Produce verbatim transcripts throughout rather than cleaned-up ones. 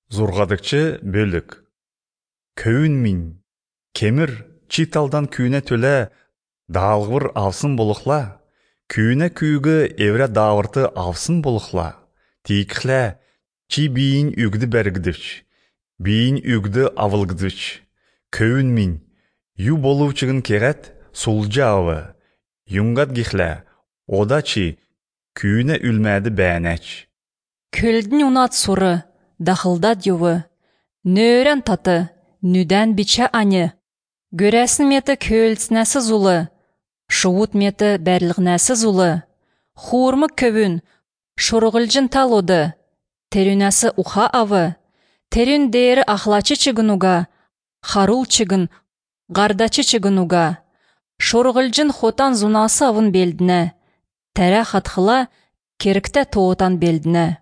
Зурғадыкчы бөлік. Көйін мин, кемір читалдан күйіне төлі, дағылғыр алсын болықла, күйіне күйігі евре дағырты алсын болықла, тейкіхлі, чи бейін үгді бәргідіш, бейін үгді авылгідіш. Көйін мин, ю болуучығын керет сулжа авы, юңгат гихлі, ода чи күйіне үлмәді бәнәч. Көлдің ұнат сұры, дақылдат ювы, нөрен таты, нүдән биче аны. Görәсін меті көлсінәсі зулы, шуыт меті бәрліғнәсі зулы. Хурмы көвін, шұрғылжын талоды, терінәсі уха авы. Терін дейірі ахлачы чыгынуға, харул чыгын, ғардачы чыгынуға. Шұрғылжын хотан зунасы авын белдіне, тәрі қатқыла керікті тоғытан белдіне.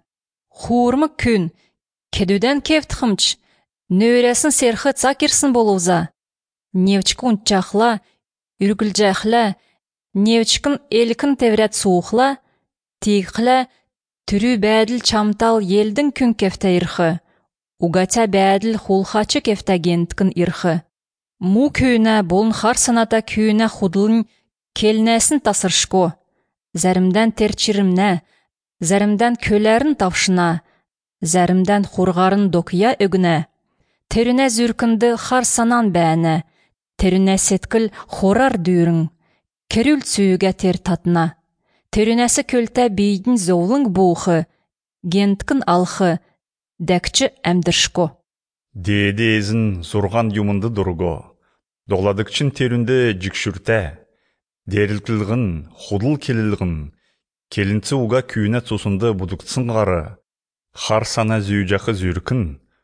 Хурмы күн, кедуден кевтхымч, нөресін серхі цакерсін болуыза. Невчкі ұнтчақла, үргілжәқла, невчкін елкін теврет суықла, тейқла, түрі бәділ чамтал елдің күн кефті ирхы, угатя бәділ хулхачы кефті генткін ирхы. Му күйіне болын қар саната күйіне худылын келнәсін тасыршко, зәрімден терчірімне, зәрімден көләрін тавшына, зәрімден қорғарын докия үгіне, теріне зүркінді қар санан бәні, теріне сеткіл хорар дүйрің, керіл сүйіге тер татына, терінесі көлті бейдің зоулың бұғы, генткін алқы, дәкчі әмдіршко. Дейді езін зұрған юмынды дұрго, доғладықчын терінде жүкшүрті, дерілкілгін, худыл келілгін, келінці уға күйіне тұсынды бұдықтсын ғары, қар сана зүйжақы зүркін,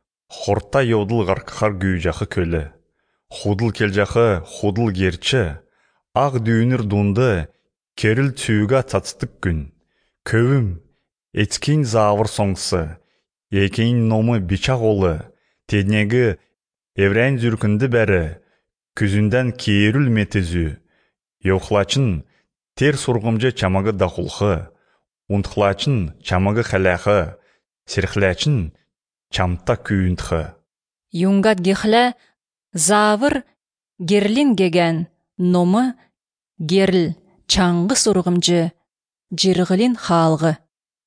хорта еудыл ғарқықар гүйжақы көлі, худыл келжақы худыл герчі, ақ дүйінір дұнды, керіл түйіға татыстық күн, көвім, еткен завыр соңсы, екейін номы бичақ олы, теднегі еврәйін зүркінді бәрі, күзінден кейіріл метізі, еуқлачын тер сұрғымжы чамағы дақулқы, ұнтқлачын чамағы қәләқы, серқләчін чамта күйінтқы. Юңгат гехлә завыр герлин геген, номы герл чаңғы сұрғымжы, жирғылин халғы.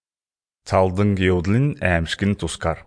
Талдың еудлин әмшкін тұскар.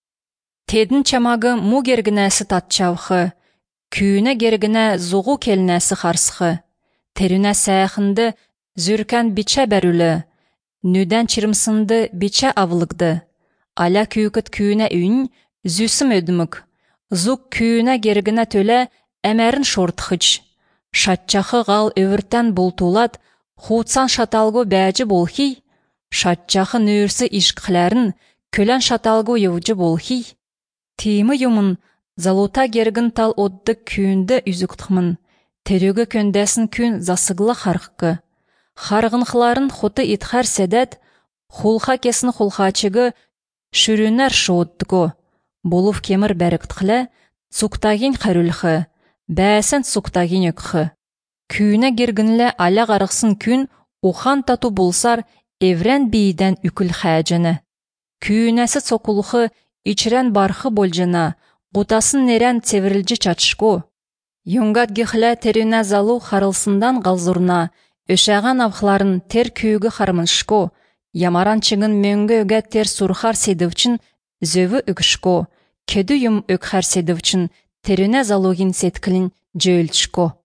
Тедін чамағы му гергінәсі татчавқы, күйіне гергіне зұғу келнәсі қарсқы, теріне сәяқынды зүркән бичә бәрілі, нүдән чирымсынды бичә авылыгды, аля күйікіт күйіне үйін зүсім өдімік, зұқ күйіне гергіне төлі әмәрін шортқыч, шатчақы ғал өвірттен бұлтулат, хуытсан шаталғы бәжі болхи, шатчақы нөрсі ішқілерін көлән шаталғы еуджі болхи, теймі юмын залута гергін тал одды күйінді үзіктімін, терегі көндәсін күн засығылы қарқы. Харғынқыларын хоты итхар седет, хулха кесін хулхачығы шүрінер шуыттығы. Болув кемір бәріктіқлі, цуқтағин қарүлхі, бәсін цуқтағин өкхі. Күйіне гергінлі аля ғарықсын күн, ухан тату болсар еврен бейден үкіл хәжіні. Күйінесі цоқулхы, ичрен бархы болжына, ғутасын нерен цевірілжі чатшко. Юңгат гехлә теріне залу харылсындан ғалзурна, өшәған авхларын тер күйігі хармыншко, ямаран чыгын мөңгі өге тер сурхар седівчін зөві үкшко, кеді юм өк хар седівчін теріне залугин сеткілін жөйлчко.